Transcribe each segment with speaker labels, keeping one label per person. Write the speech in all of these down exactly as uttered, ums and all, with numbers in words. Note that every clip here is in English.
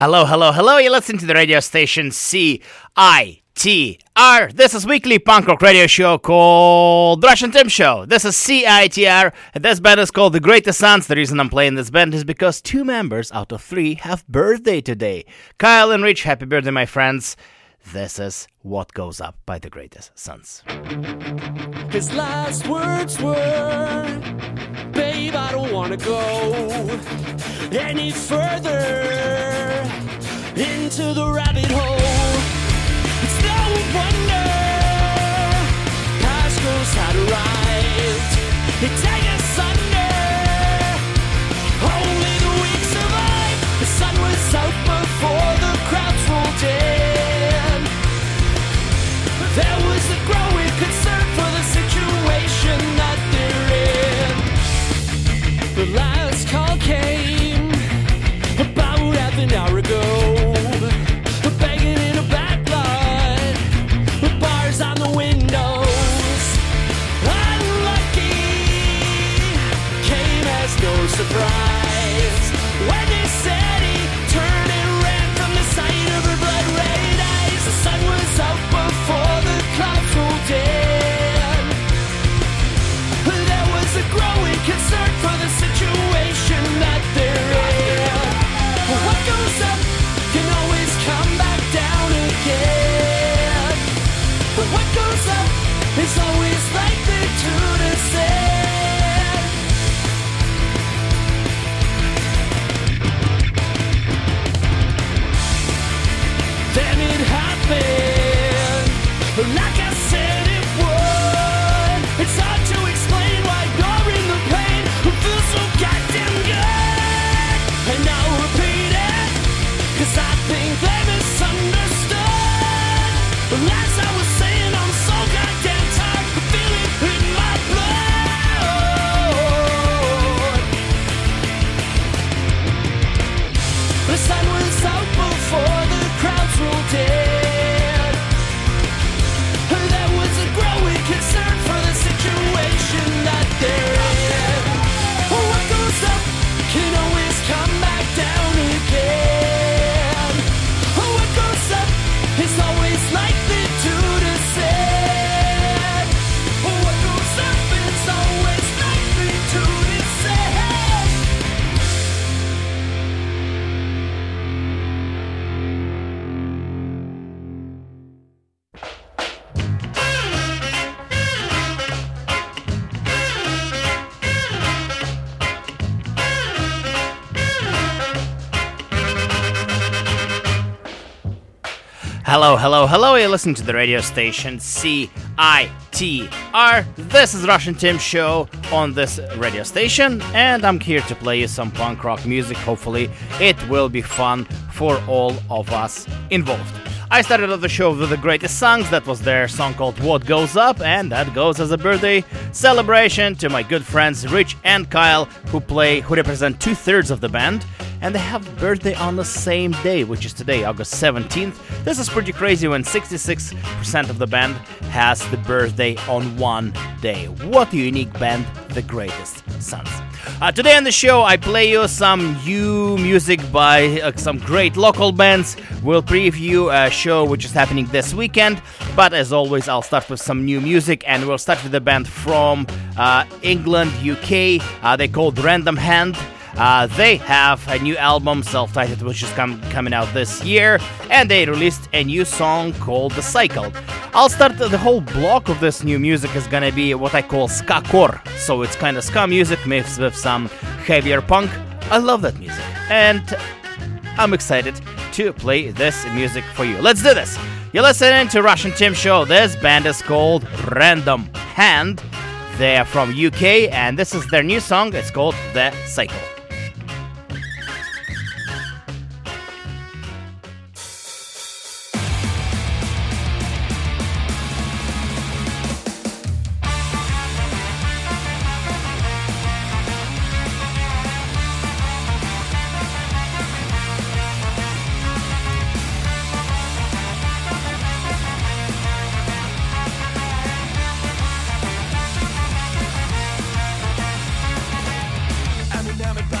Speaker 1: Hello, hello, hello. You're listening to the radio station C I T R. This is weekly punk rock radio show called Russian Tim Show. This is C I T R, and this band is called The Greatest Sons. The reason I'm playing this band is because two members out of three have birthday today. Kyle and Rich, happy birthday, my friends. This is What Goes Up by The Greatest Sons.
Speaker 2: His last words were, babe, I don't wanna go any further into the rabbit hole. It's no wonder past girls had arrived. It take asunder. Only the weak survive. The sun was out before the crowds rolled in. There was a growing concern for the situation that they're in. The last call came about half an hour ago, begging in a back lot with bars on the windows. Unlucky came as no surprise when they said he turned and ran from the sight of her blood-red eyes. The sun was out before the clouds rolled in. There was a growing concern for the situation that they're in. What goes up can always come back down again. But what goes up is always likely to descend. Then it happened, like I said it would. It's hard to explain why you're in the pain. It feels so goddamn good. And I'll repeat it, cause I think they misunderstood. As I was saying, I'm so goddamn tired of feeling in my blood. The sun was out before the crowds rolled in. There was a growing concern for the situation that they're in. What goes up can always come back down again. What goes up is always likely to descend. What goes up is always likely to descend.
Speaker 1: Hello, hello, hello. You're listening to the radio station C I T R. This is Russian Tim Show on this radio station, and I'm here to play you some punk rock music. Hopefully, it will be fun for all of us involved. I started off the show with The Greatest Songs. That was their song called What Goes Up, and that goes as a birthday celebration to my good friends Rich and Kyle, who play, who represent two-thirds of the band, and they have birthday on the same day, which is today, August seventeenth. This is pretty crazy when sixty-six percent of the band has the birthday on one day. What a unique band, The Greatest Sons. Uh, today on the show, I play you some new music by uh, some great local bands. We'll preview a show which is happening this weekend, but as always, I'll start with some new music, and we'll start with a band from uh, England, U K. Uh, they're called Random Hand. Uh, they have a new album, self-titled, which is com- coming out this year, and they released a new song called The Cycle. I'll start the, the whole block of this new music is gonna be what I call ska-core, so it's kind of ska music mixed with some heavier punk. I love that music, and I'm excited to play this music for you. Let's do this! You're listening to Russian Tim Show. This band is called Random Hand. They are from U K, and this is their new song. It's called The Cycle.
Speaker 3: I'm enamored by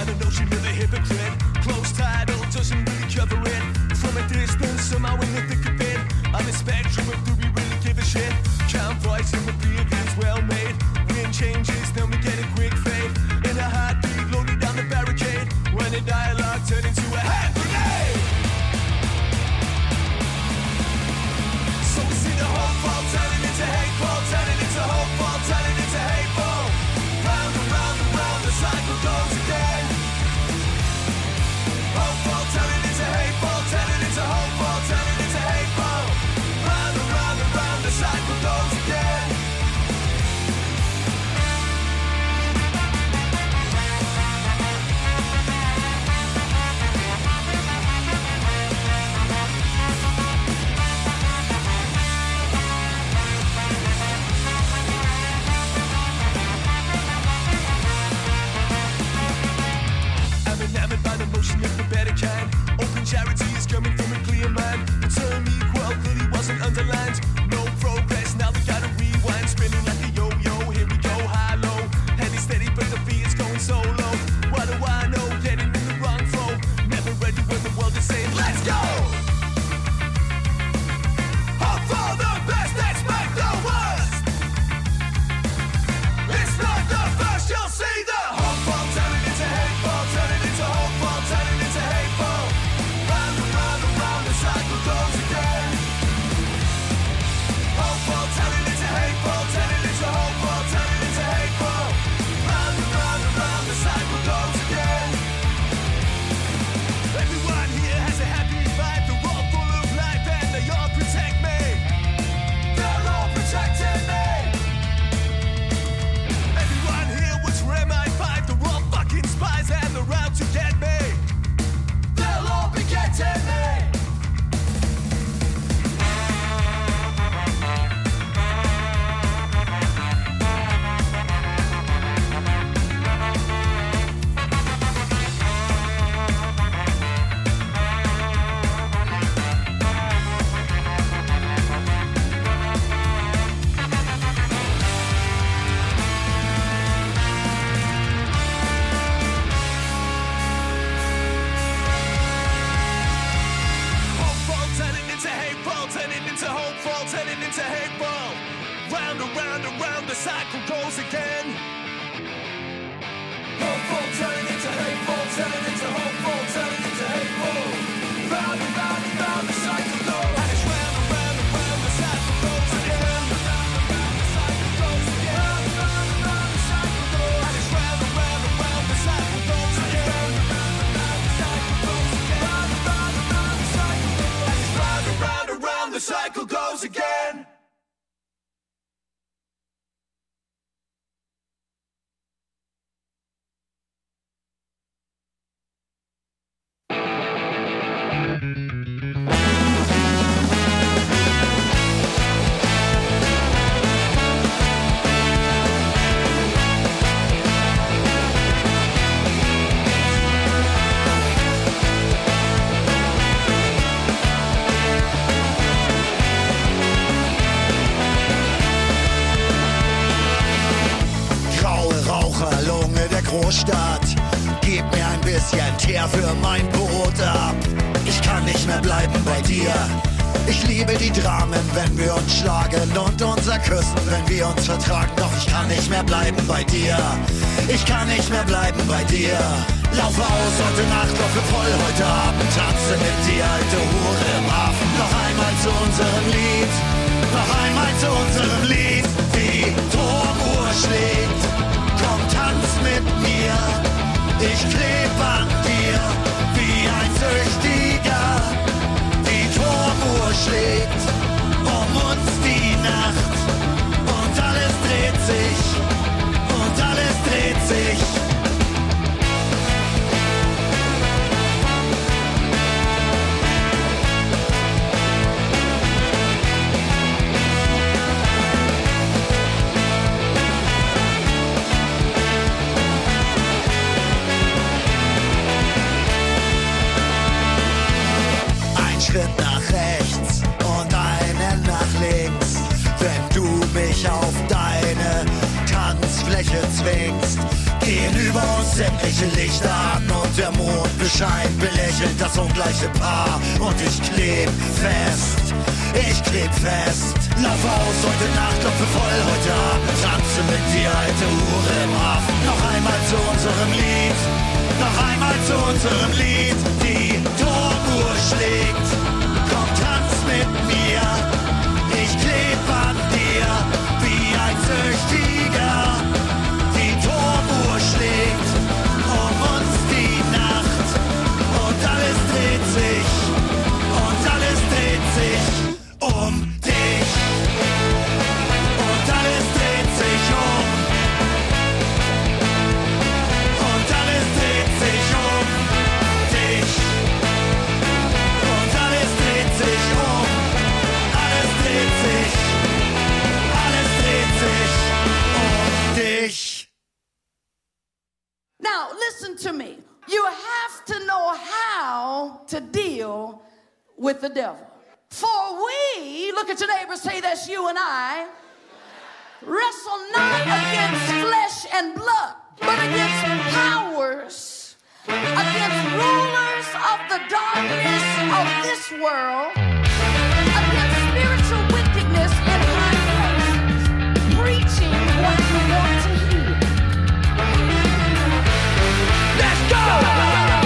Speaker 3: Großstadt. Gib mir ein bisschen Teer für mein Brot ab. Ich kann nicht mehr bleiben bei dir. Ich liebe die Dramen, wenn wir uns schlagen und unser Küssen, wenn wir uns vertragen. Doch ich kann nicht mehr bleiben bei dir. Ich kann nicht mehr bleiben bei dir. Lauf aus, heute Nacht, laufe voll heute Abend. Tanze mit dir, alte Hure im Hafen. Noch einmal zu unserem Lied. Noch einmal zu unserem Lied. Die Turmuhr schlägt. Komm, tanz mit mir. Ich kleb an dir wie ein Süchtiger. Die Turmuhr schlägt um uns die Nacht. Und alles dreht sich. Und alles dreht sich. Schritt nach rechts und einen nach links. Wenn du mich auf deine Tanzfläche zwingst, gehen über uns sämtliche Lichter an und der Mond bescheint belächelt das ungleiche Paar. Und ich kleb fest, ich kleb fest. Lauf aus heute Nacht, klopfe voll heute Abend. Tanze mit dir, alte Hure im Hafen. Noch einmal zu unserem Lied. Noch einmal zu unserem Lied. Die Turmuhr schlägt. Komm, tanz mit mir. Ich kleb an dir wie ein Süchtiger. Die Turmuhr schlägt um uns die Nacht. Und alles dreht sich. Und alles dreht sich um dich. Und alles dreht sich um. Und alles dreht sich um dich. Und alles dreht sich um. Alles dreht sich. Alles dreht sich um dich.
Speaker 4: Now, listen to me. You have to know how to deal with the devil. For we, look at your neighbor, say that's you and I, wrestle not against flesh and blood, but against powers, against rulers of the darkness of this world, against spiritual wickedness in high places, preaching what you want to hear. Let's go!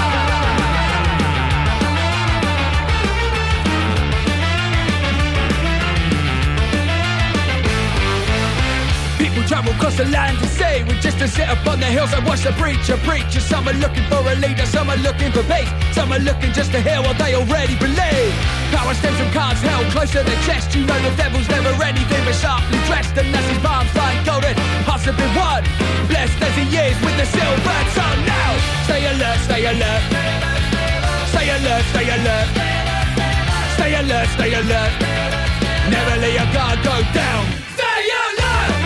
Speaker 2: People travel across the land to see, with just to sit up on the hills and watch the preacher preach. Some are looking for a leader, some are looking for peace, some are looking just to hear what they already believe. Power stems from cards held close to the chest. You know the devil's never anything but sharply dressed, and that's his palms lying golden. Hearts have been won, blessed as he is with the silver tongue. Now, stay alert, stay alert, stay alert, stay alert, stay alert, stay alert. Never let your guard go down. Stay alert.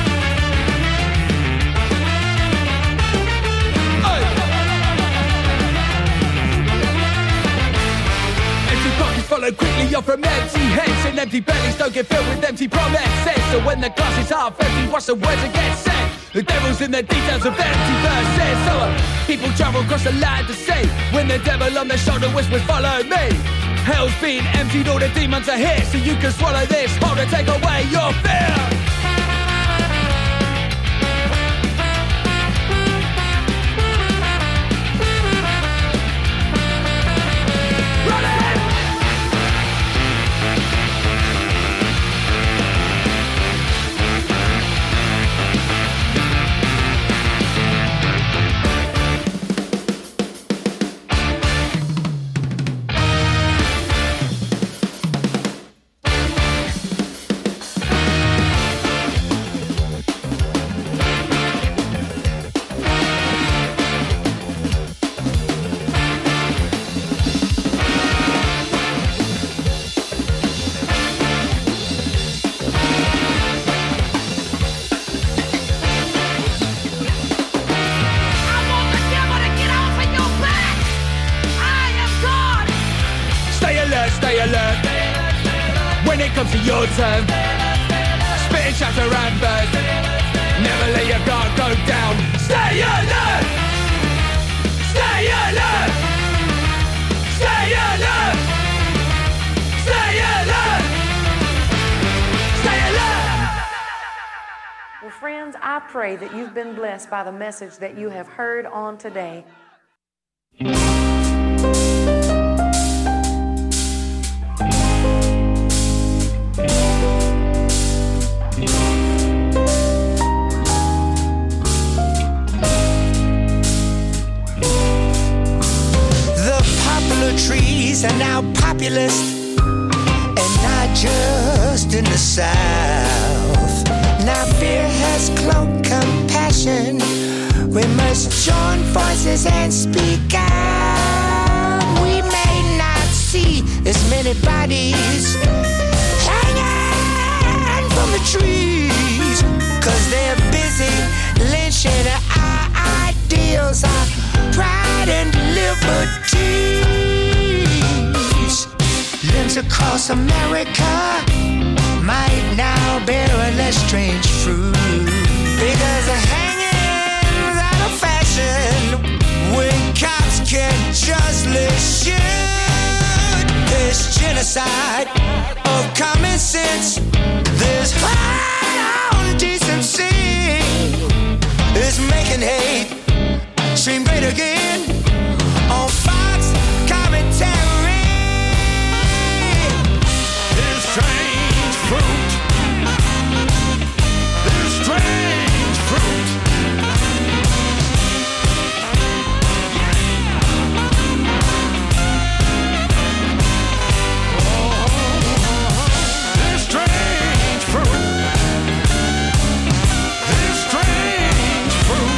Speaker 2: Pockets follow quickly off from empty heads, and empty bellies don't get filled with empty promises. So when the glass is half empty, watch the words that get said. The devil's in the details of empty verses. So uh, people travel across the land to see, when the devil on their shoulder whispers, follow me. Hell's been emptied, all the demons are here, so you can swallow this whole to take away your fear. When it comes to your turn, spitting shatter and burn. Never let your guard go down. Stay alert. Stay alert. Stay alert. Stay alert. Stay alert.
Speaker 5: Well, friends, I pray that you've been blessed by the message that you have heard on today.
Speaker 3: Trees are now populist, and not just in the South. Now fear has cloaked compassion. We must join forces and speak out. We may not see as many bodies hanging from the trees, 'cause they're busy lynching our ideals, our pride and liberty. Limbs across America might now bear a less strange fruit, because the hanging's out of fashion when cops can justly shoot. There's genocide of common sense. There's high-on decency. It's making hate seem great again on Fox commentary.
Speaker 2: Strange fruit. There's strange fruit. Oh, there's strange fruit. There's strange fruit.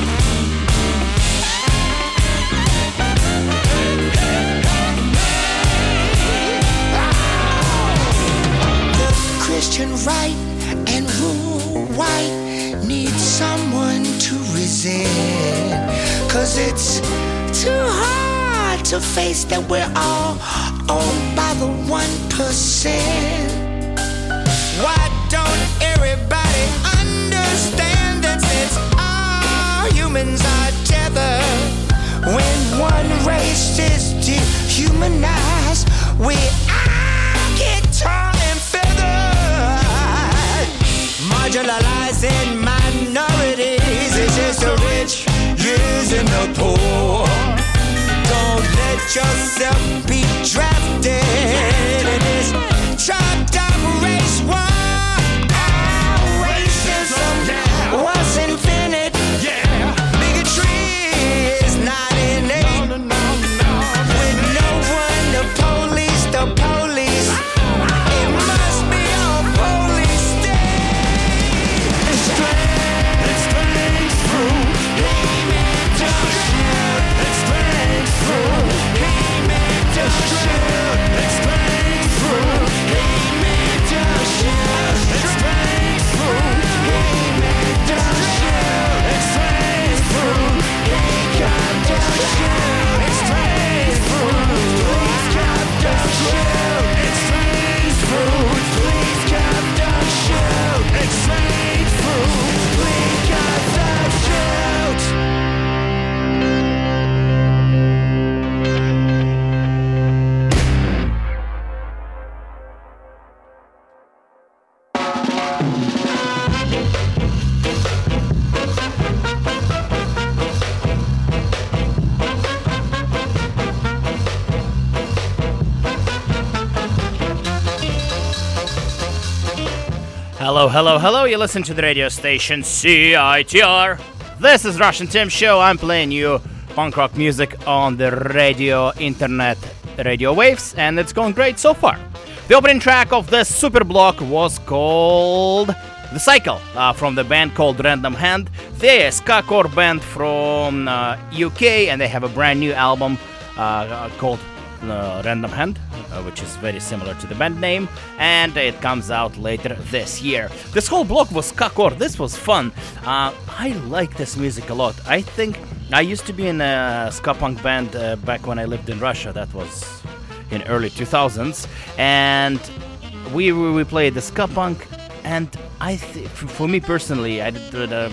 Speaker 3: Christian right and rule white needs someone to resist, 'cause it's too hard to face that we're all owned by the one percent. Why don't everybody understand that since all humans are tethered, when one race is dehumanized, we all get torn and feathered. Marginalizing minorities is just the rich using the poor. Don't let yourself be drafted in this chopped up race war. Our racism was invented.
Speaker 2: Yeah.
Speaker 3: Bigotry is not innate.
Speaker 2: No, no, no, no.
Speaker 3: With no one to police the police, it must be all police state.
Speaker 2: It's strange, it's strange fruit. It's strange fruit. It's strange, it's strange fruit. It's strange fruit. It's strange fruit. It's strange fruit. Please cut the shoot. It's strange fruit. Please cut the shoot. It's strange fruit. Please cut the shoot.
Speaker 1: Hello, hello, hello. You listen to the radio station C I T R. This is Russian Tim Show. I'm playing you punk rock music on the radio, internet, radio waves, and it's going great so far. The opening track of this super block was called The Cycle, uh, from the band called Random Hand. They're a ska-core band from uh, U K, and they have a brand new album uh, called uh, Random Hand, uh, which is very similar to the band name, and it comes out later this year. This whole block was ska-core. This was fun. Uh, I like this music a lot. I think I used to be in a ska punk band uh, back when I lived in Russia. That was in early two thousands, and we we played the ska punk, and I th- for me personally, I did. Uh,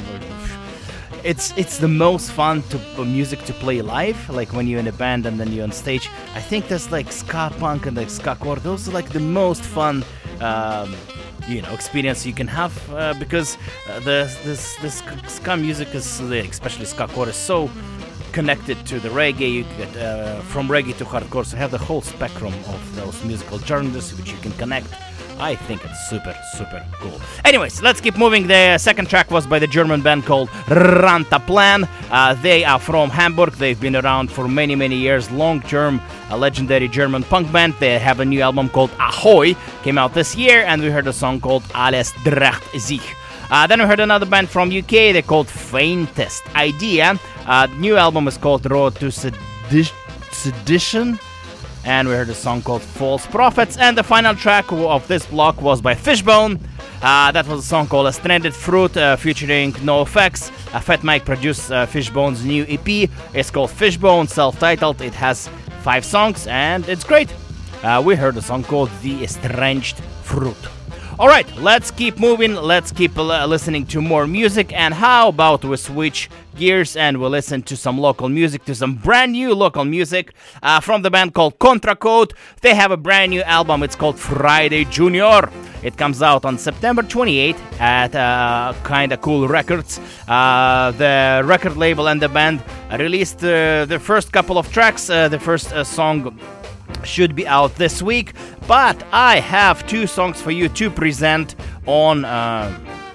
Speaker 1: it's it's the most fun to uh, music to play live, like when you're in a band and then you're on stage. I think that's like ska punk and like ska core. Those are like the most fun, um, you know, experience you can have uh, because uh, the this this ska music is, especially ska core, is so connected to the reggae. You get uh, from reggae to hardcore, so you have the whole spectrum of those musical genres which you can connect. I think it's super, super cool. Anyways, let's keep moving. The second track was by the German band called Rantanplan. Uh, they are from Hamburg. They've been around for many, many years. Long-term, a legendary German punk band. They have a new album called Ahoy. Came out this year, and we heard a song called Alles dreht sich. Uh, then we heard another band from U K. They're called Faintest Idea. Uh, the new album is called Road to Sedi- Sedition. And we heard a song called False Prophets. And the final track of this block was by Fishbone. Uh, that was a song called A Stranded Fruit, uh, featuring NoFX. Uh, Fat Mike produced uh, Fishbone's new E P. It's called Fishbone, self-titled. It has five songs, and it's great. Uh, we heard a song called The Estranged Fruit. All right, let's keep moving. Let's keep uh, listening to more music. And how about we switch gears and we listen to some local music, to some brand new local music uh, from the band called Contracode. They have a brand new album. It's called Friday Junior. It comes out on September twenty-eighth at uh, Kinda Cool Records. Uh, the record label and the band released uh, the first couple of tracks. Uh, the first uh, song should be out this week, but I have two songs for you to present on uh,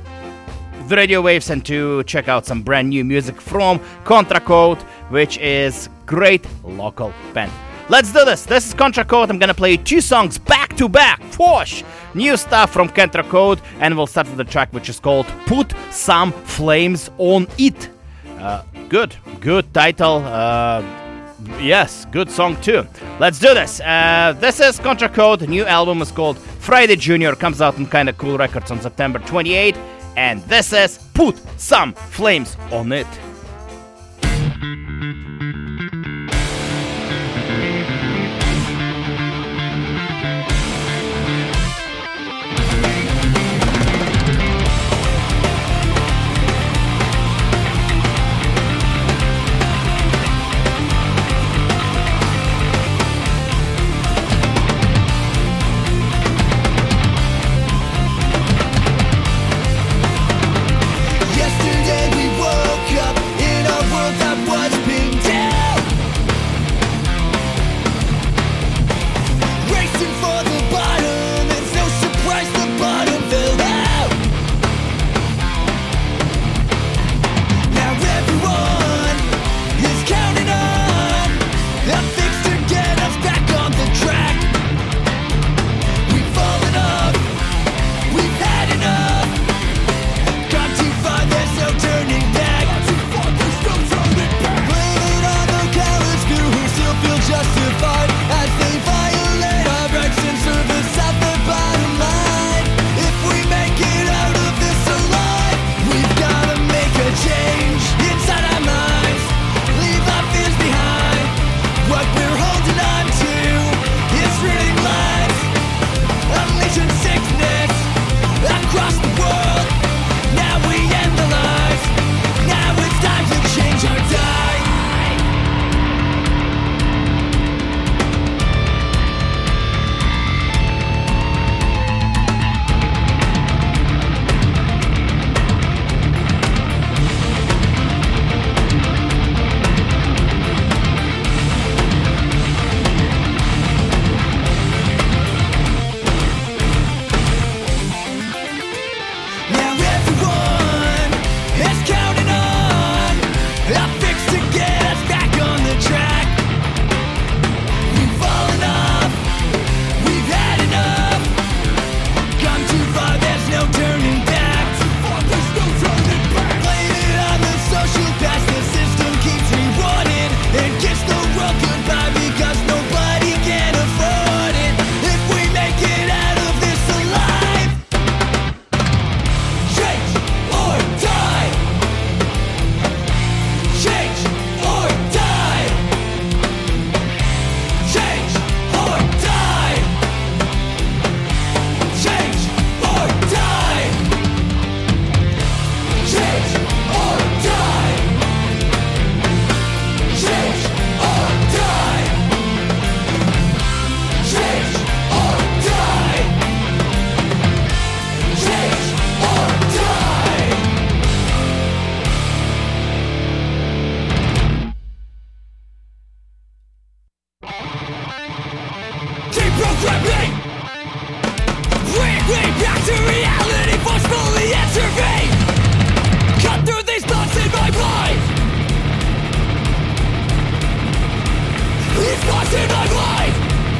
Speaker 1: the radio waves and to check out some brand new music from Contracode, which is great local band. Let's do this. This is Contracode. I'm gonna play two songs back to back. Whoosh! New stuff from Contracode, and we'll start with the track which is called Put Some Flames on It. Uh, good, good title. Uh, Yes, good song too. Let's do this. Uh, this is Contracode. The new album is called Friday Junior. Comes out on Kinda Cool Records on September twenty-eighth. And this is Put Some Flames on It.
Speaker 3: Yesterday we woke up
Speaker 2: Way back to reality, forcefully intervene. Cut through these thoughts in my mind. These thoughts in my mind.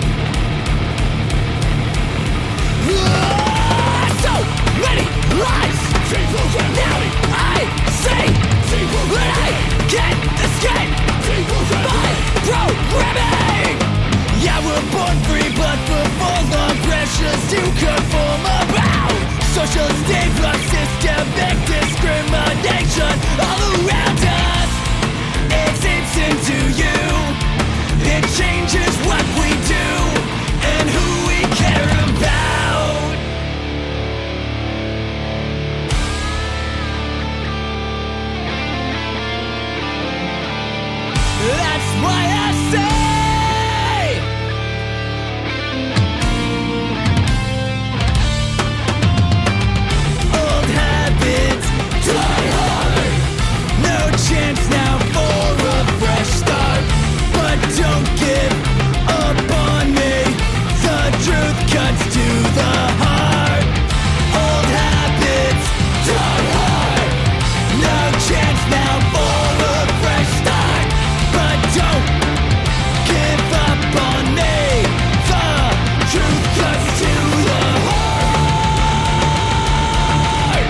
Speaker 2: Ah, so many lies. Now I see that I can't escape my programming. Yeah, we're born free, but we're full of pressures to conform about social stigma, systemic discrimination all around us. It seeps into you. It changes what we do and who we care about. That's why I say old habits die hard. No chance now for a fresh start. But don't give up on me. The truth cuts to the heart. Old habits die hard. No chance now for a fresh start. But don't give up on me. The truth cuts to the heart.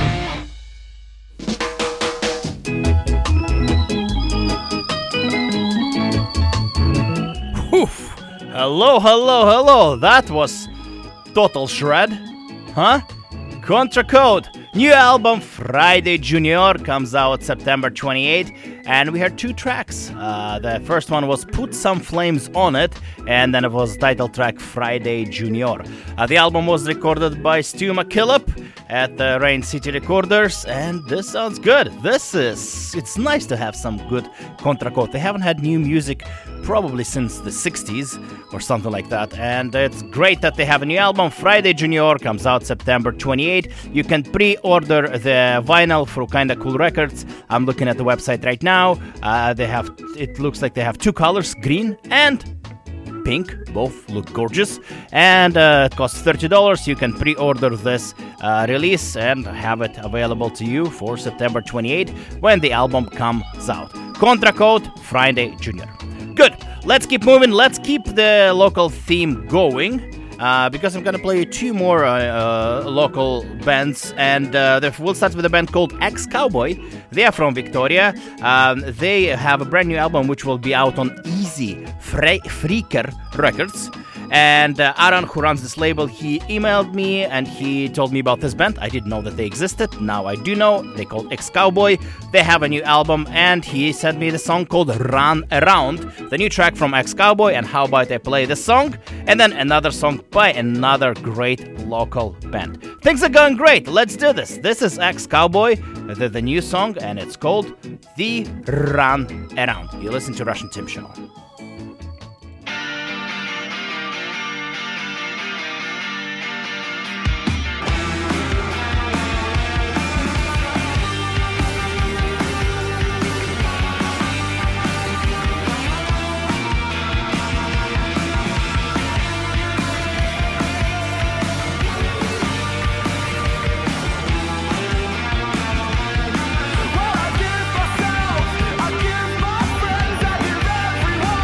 Speaker 1: Oof. Hello, hello, hello. That was total shred. Huh? Contra Code. New album Friday Junior comes out September twenty-eighth, and we heard two tracks. Uh, the first one was Put Some Flames on It, and then it was title track Friday Junior. Uh, the album was recorded by Stu McKillop at the Rain City Recorders, and this sounds good. This is... It's nice to have some good Contra Code. They haven't had new music probably since the sixties or something like that, and it's great that they have a new album. Friday Junior comes out September twenty-eighth. You can pre-order the vinyl through Kinda Cool Records. I'm looking at the website right now. Uh, they have, it looks like they have two colors, green and pink. Both look gorgeous, and uh, it costs thirty dollars. You can pre-order this uh, release and have it available to you for September twenty-eighth when the album comes out. Contra Code Friday Junior. Good. Let's keep moving. Let's keep the local theme going. Uh, because I'm gonna play you two more uh, uh, local bands, and uh, the, we'll start with a band called Ex-Cowboy. They are from Victoria. Um, they have a brand new album which will be out on Easy Fre- Freaker Records. And uh, Aaron, who runs this label, he emailed me and he told me about this band. I didn't know that they existed. Now I do know. They called Ex-Cowboy. They have a new album, and he sent me the song called Run Around, the new track from Ex-Cowboy. And how about I play the song and then another song by another great local band. Things are going great. Let's do this. This is Ex-Cowboy, the, the new song, and it's called The Run Around. You listen to Russian Tim Show.
Speaker 2: Well, I give myself, I give my friends, I give everyone.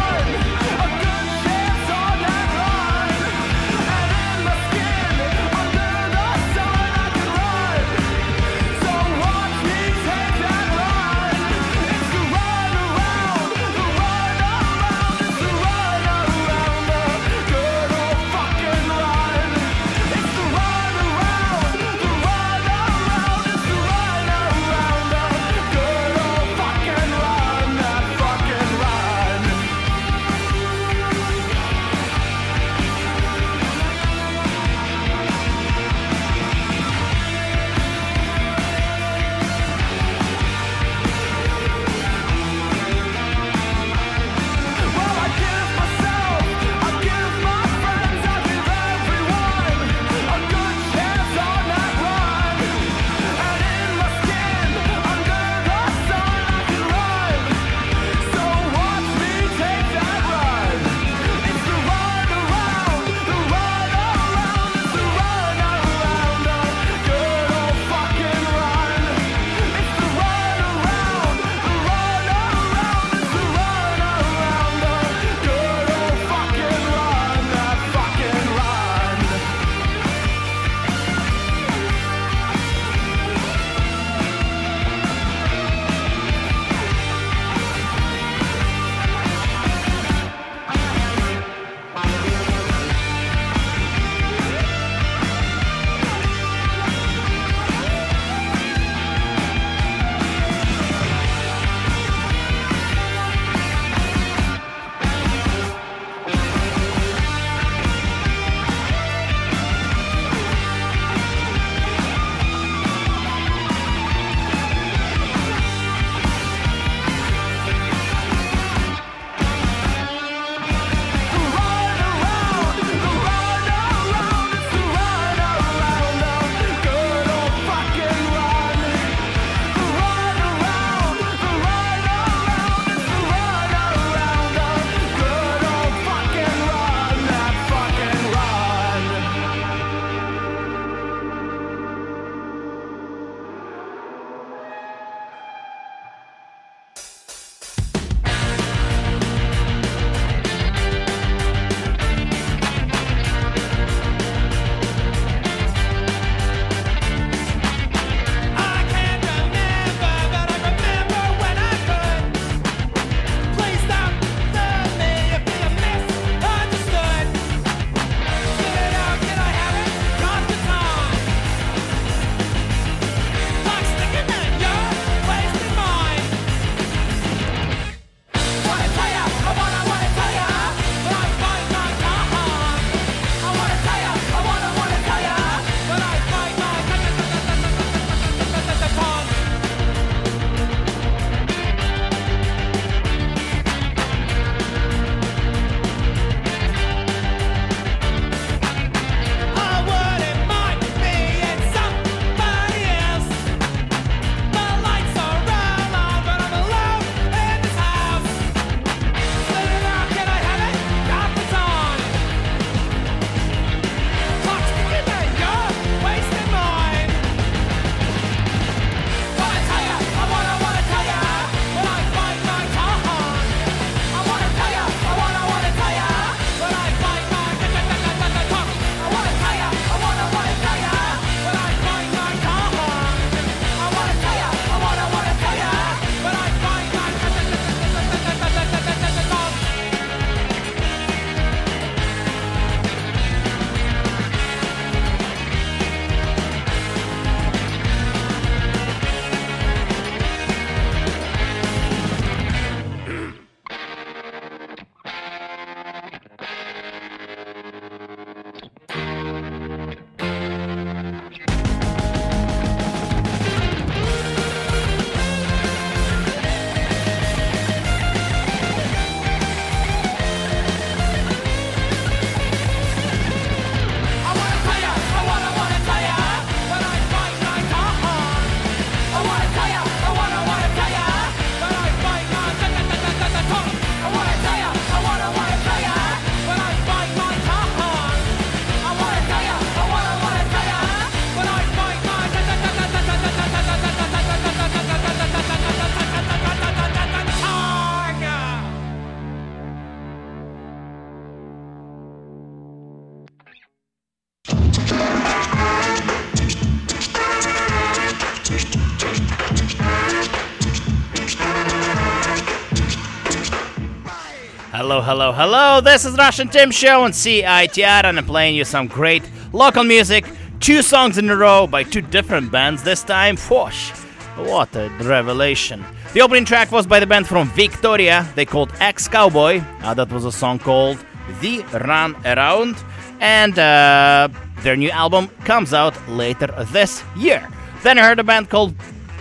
Speaker 1: Hello, hello, hello. This is Russian Tim Show on C I T R, and I'm playing you some great local music. Two songs in a row by two different bands this time. Whoosh, what a revelation. The opening track was by the band from Victoria. They called Ex-Cowboy. Uh, that was a song called The Run Around. And uh, their new album comes out later this year. Then I heard a band called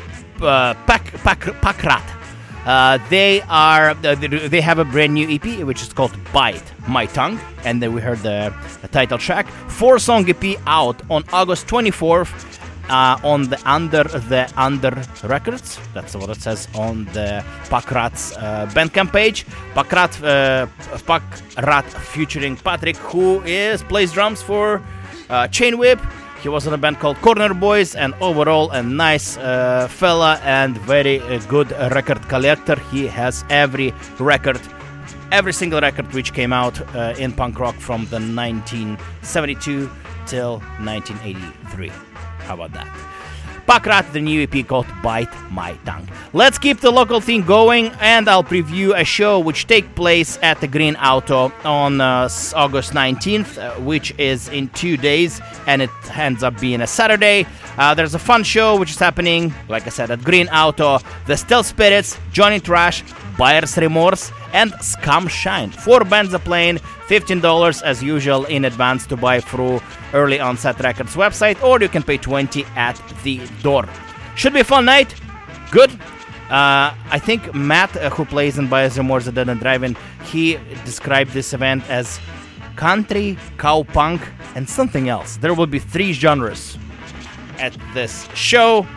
Speaker 1: uh, Pak, Pak, Pakrat. Uh, they are uh, they have a brand new E P which is called Bite My Tongue, and then we heard the, the title track. Four song E P out on August twenty-fourth uh, on the Under the Under Records. That's what it says on the Pakrat's uh, Bandcamp page. Pakrat uh, Pakrat featuring Patrick, who is plays drums for uh, Chain Whip. He was in a band called Corner Boys, and overall a nice uh, fella and very uh, good uh, record collector. He has every record, every single record which came out uh, in punk rock from the nineteen seventy-two till nineteen eighty-three. How about that? Pakrat, the new E P called Bite My Tongue. Let's keep the local thing going, and I'll preview a show which takes place at the Green Auto on uh, August nineteenth, uh, which is in two days, and it ends up being a Saturday. Uh, there's a fun show which is happening, like I said, at Green Auto. The Still Spirits, Johnny Trash, Buyer's Remorse, and Scum Shine. Four bands are playing, fifteen dollars as usual in advance to buy through Early Onset Records website, or you can pay twenty dollars at the door. Should be a fun night. Good. Uh, I think Matt, uh, who plays in Buyer's Remorse at Dead and Drive-In, he described this event as country, cowpunk, and something else. There will be three genres at this show.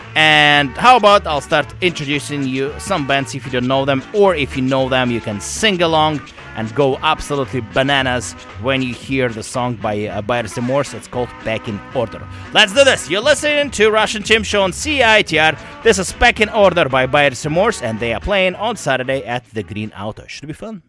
Speaker 1: And how about I'll start introducing you some bands if you don't know them, or if you know them, you can sing along and go absolutely bananas when you hear the song by uh, Buyer's Remorse. It's called Back in Order. Let's do this. You're listening to Russian Tim Show on C I T R. This is Back in Order by Buyer's Remorse, and they are playing on Saturday at the Green Auto. Should be fun.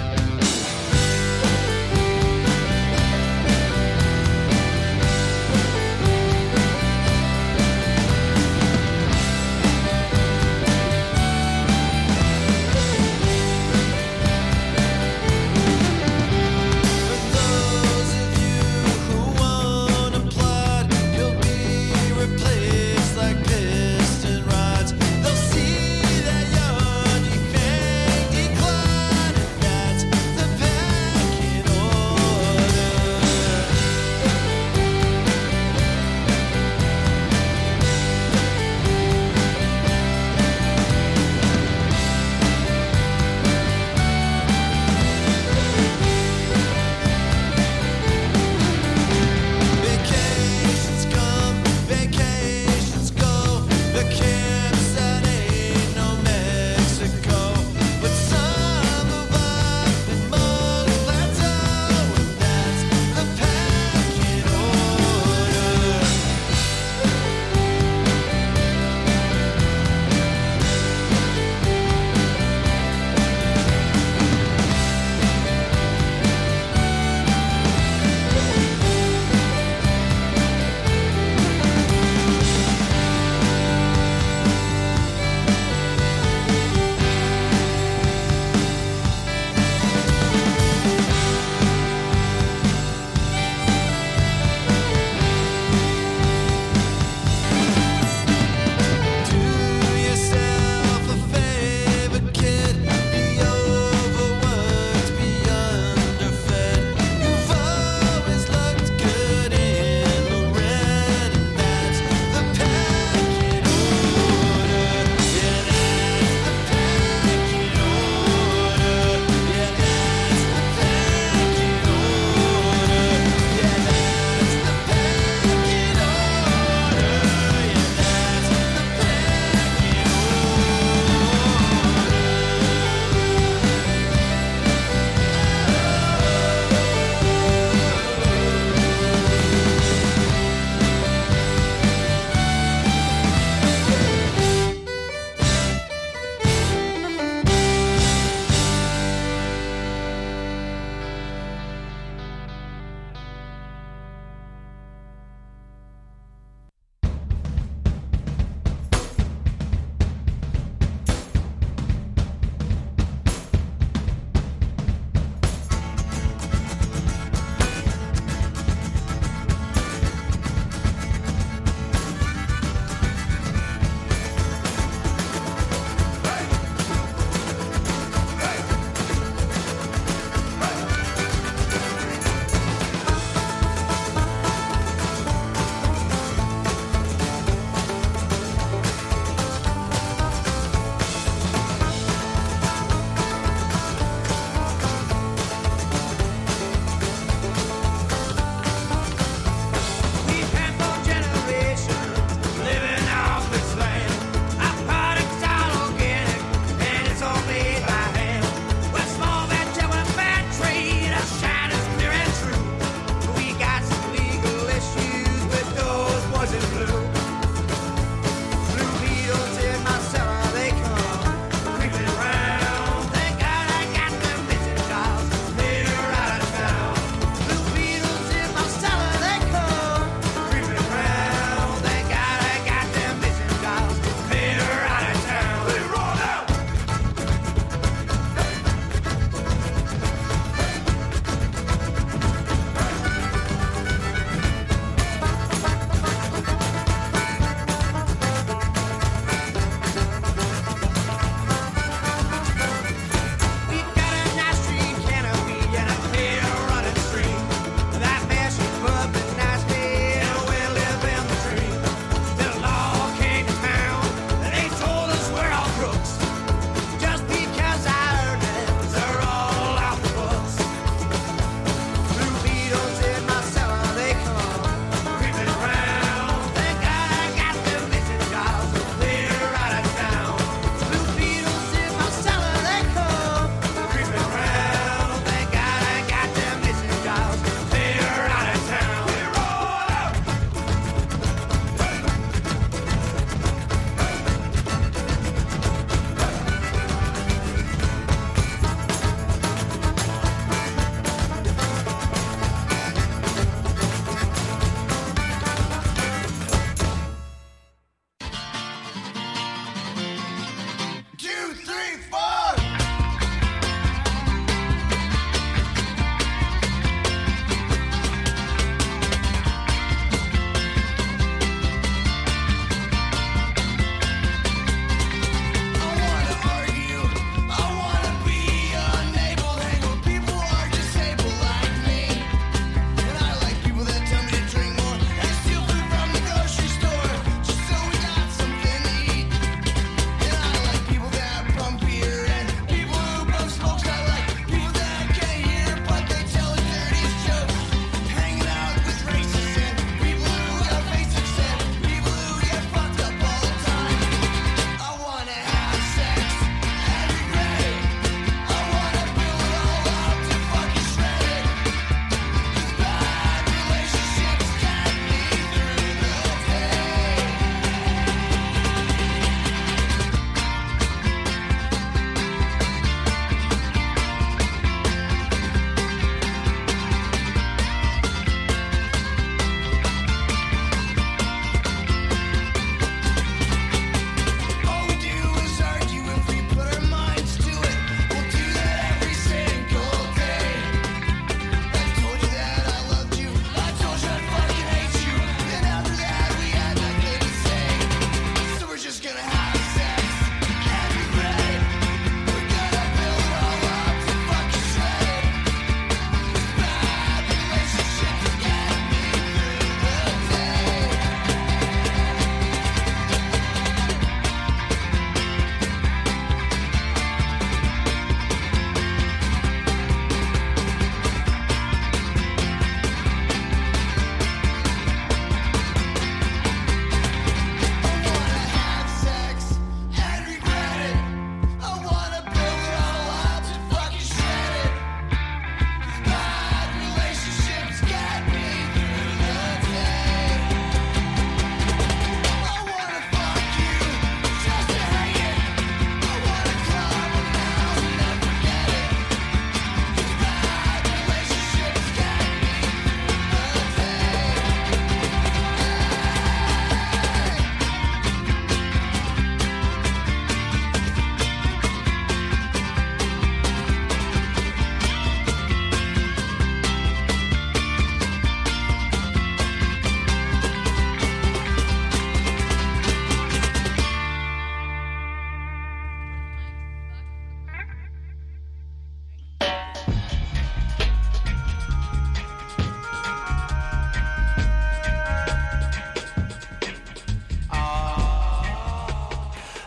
Speaker 6: Thank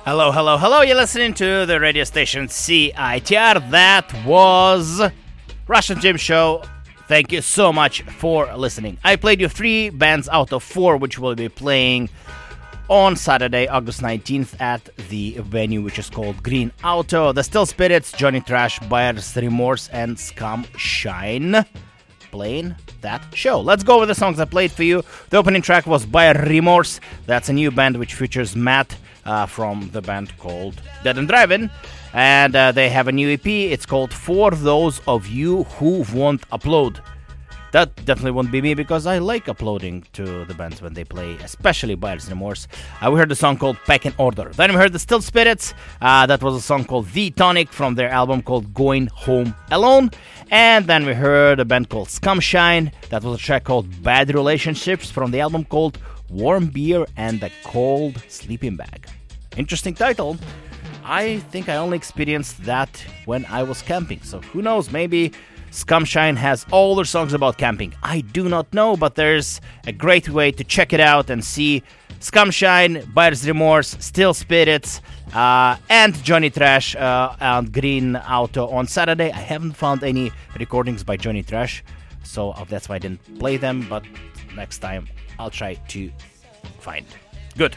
Speaker 1: Hello, hello, hello. You're listening to the radio station C I T R. That was Russian Tim Show. Thank you so much for listening. I played you three bands out of four, which will be playing on Saturday, August nineteenth at the venue, which is called Green Auto. The Still Spirits, Johnny Trash, Buyer's Remorse, and Scum Shine playing that show. Let's go with the songs I played for you. The opening track was Buyer's Remorse. That's a new band which features Matt uh, from the band called Dead and Driving. And uh, they have a new E P. It's called For Those of You Who Won't Upload. That definitely won't be me because I like uploading to the bands when they play, especially Buyer's Remorse. Uh, we heard the song called Back in Order. Then we heard the Still Spirits. Uh, that was a song called The Tonic from their album called Going Home Alone. And then we heard a band called Scum Shine. That was a track called Bad Relationships from the album called Warm Beer and a Cold Sleeping Bag. Interesting title. I think I only experienced that when I was camping. So who knows, maybe Scum Shine has all their songs about camping. I do not know, but there's a great way to check it out and see Scum Shine, Buyer's Remorse, Still Spirits, uh, and Johnny Trash uh, and Green Auto on Saturday. I haven't found any recordings by Johnny Trash, so that's why I didn't play them, but next time I'll try to find. Good.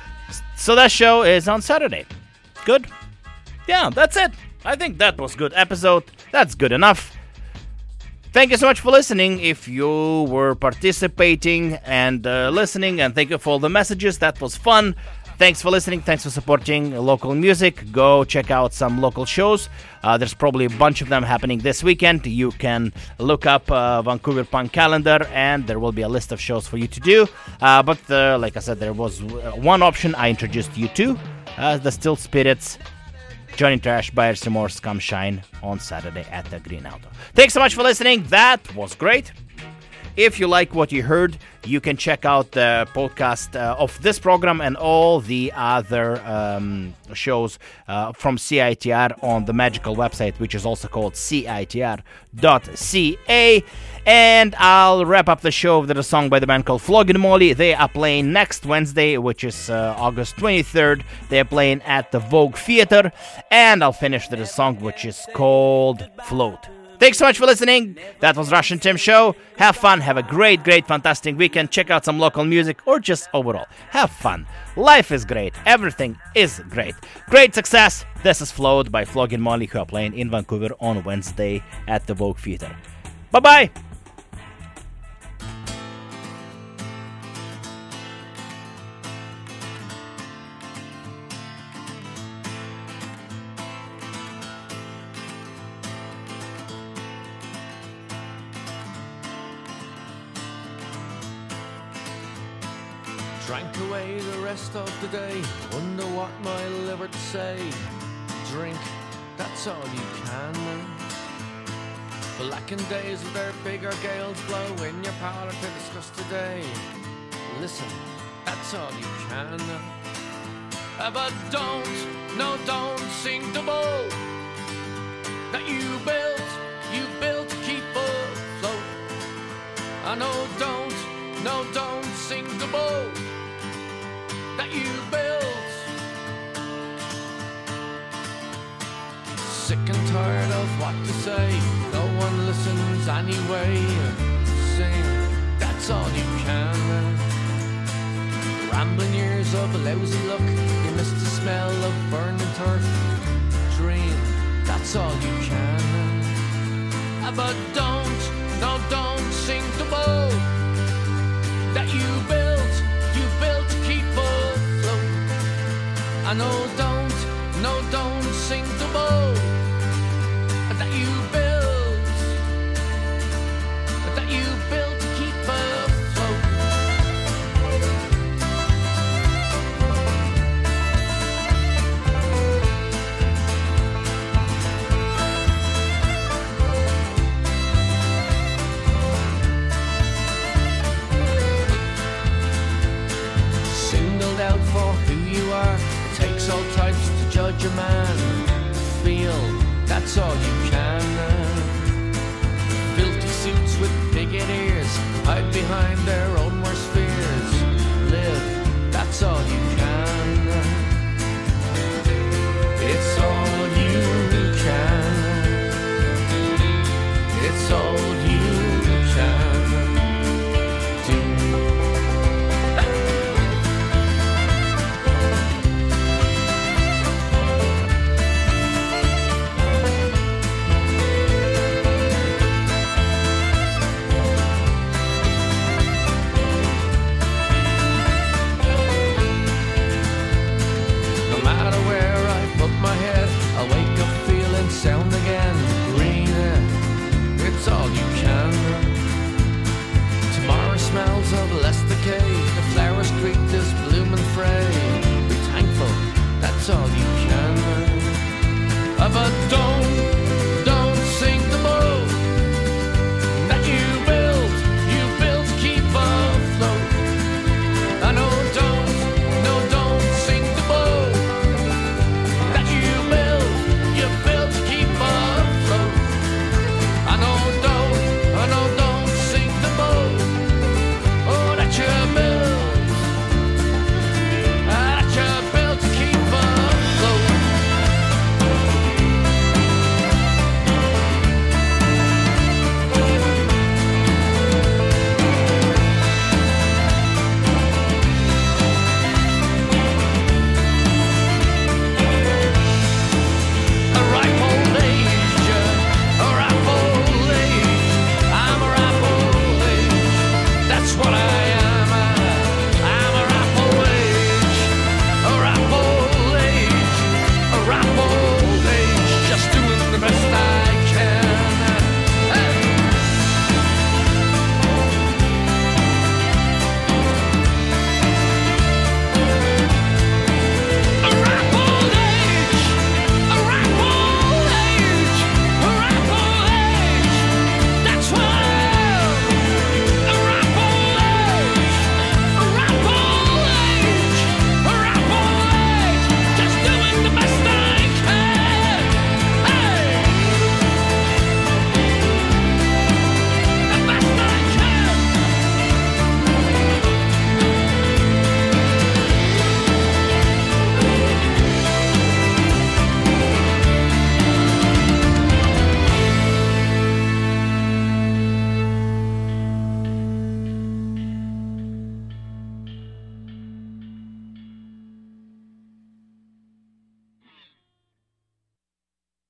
Speaker 1: So that show is on Saturday. Good? Yeah, that's it. I think that was a good episode. That's good enough. Thank you so much for listening. If you were participating and uh, listening, and thank you for all the messages. That was fun. Thanks for listening. Thanks for supporting local music. Go check out some local shows. Uh, there's probably a bunch of them happening this weekend. You can look up uh, Vancouver Punk Calendar, and there will be a list of shows for you to do. Uh, but uh, like I said, there was one option I introduced you to, uh, the Still Spirits, Johnny Trash, Buyer's Remorse, Scum Shine on Saturday at the Green Auto. Thanks so much for listening. That was great. If you like what you heard, you can check out the podcast uh, of this program and all the other um, shows uh, from C I T R on the magical website, which is also called C I T R dot C A. And I'll wrap up the show with a song by the band called Flogging Molly. They are playing next Wednesday, which is uh, August twenty-third. They are playing at the Vogue Theater. And I'll finish with a song which is called Float. Thanks so much for listening. That was Russian Tim Show. Have fun. Have a great, great, fantastic weekend. Check out some local music or just overall. Have fun. Life is great. Everything is great. Great success. This is Float by Flogging Molly, who are playing in Vancouver on Wednesday at the Vogue Theater. Bye-bye.
Speaker 2: Drank away the rest of the day, wonder what my liver to say. Drink, that's all you can. Blackened days with their bigger gales blow in your parlour to discuss today. Listen, that's all you can. But don't, no don't sing the boat that you built, you built to keep afloat. I know don't, no don't sing the boat that you built. Sick and tired of what to say, no one listens anyway. Sing, that's all you can. Rambling years of lousy luck, you missed the smell of burning turf. Dream, that's all you can. But don't, no don't sing the boat that you built, you built to keep afloat. I know don't, no don't sing the boat that you built, that you built to keep afloat. Out for who you are, it takes all types to judge a man. Feel, that's all you can. Filthy suits with bigot ears hide behind their own worst fears. Live, that's all you can. It's all you can. It's all you can do. No matter where I put my head, I wake up feeling sound again. Green, it's all you can. Tomorrow smells of less decay.